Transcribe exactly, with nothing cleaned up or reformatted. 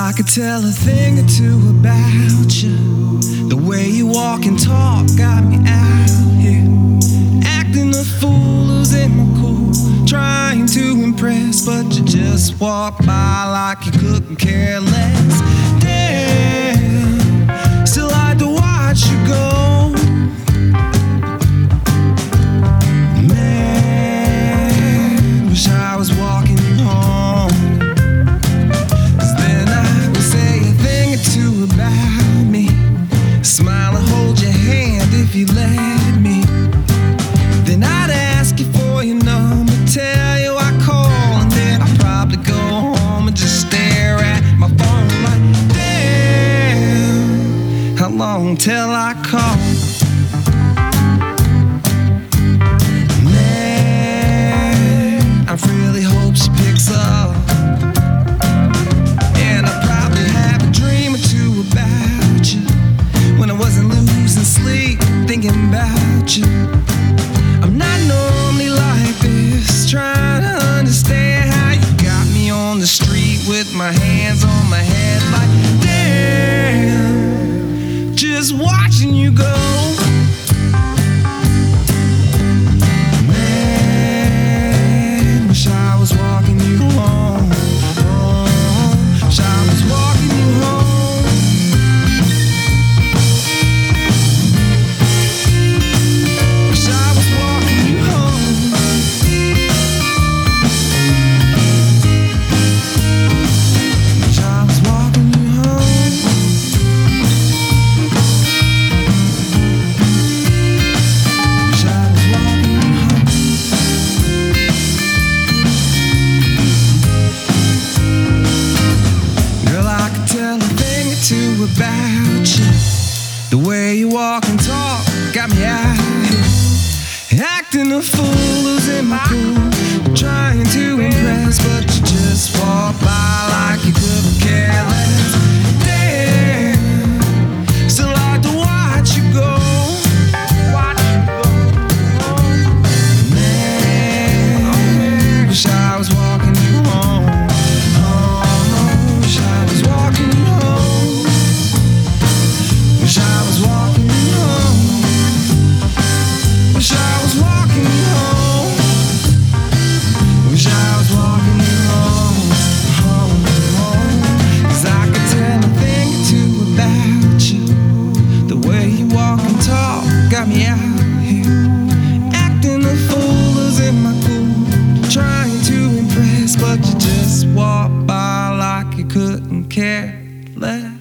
I could tell a thing or two about you. The way you walk and talk got me out here, acting a fool, losing my cool, trying to impress, but you just walk by like you couldn't care less. Damn, still like to watch you go. Man, wish I was walking you home. About me, smile and hold your hand if you let me. Then I'd ask you for your number, tell you I call, and then I'd probably go home and just stare at my phone like, damn, how long till I call? Man, I really hope she picks up. About you when I wasn't losing sleep thinking about you. I'm not normally like this, trying to understand how you got me on the street with my hands on my head like, damn, just watching you go. Man, wish I was walking you home. Oh, wish I was walking you home. About you, the way you walk and talk got me out here, acting a fool, losing my cool, trying to impress, but you just walk by like you couldn't care less. Damn, still like to watch you go. Watch you go. Man, wish I was walking you home. Oh, wish I was walking you home. Wish I was walking you home. Wish I was walking you home. Wish I was walking you home. Home, home. 'Cause I could tell a thing or two about you. The way you walk and talk got me out here, acting a fool, losing my cool, trying to impress, but you just walk by like you couldn't care less.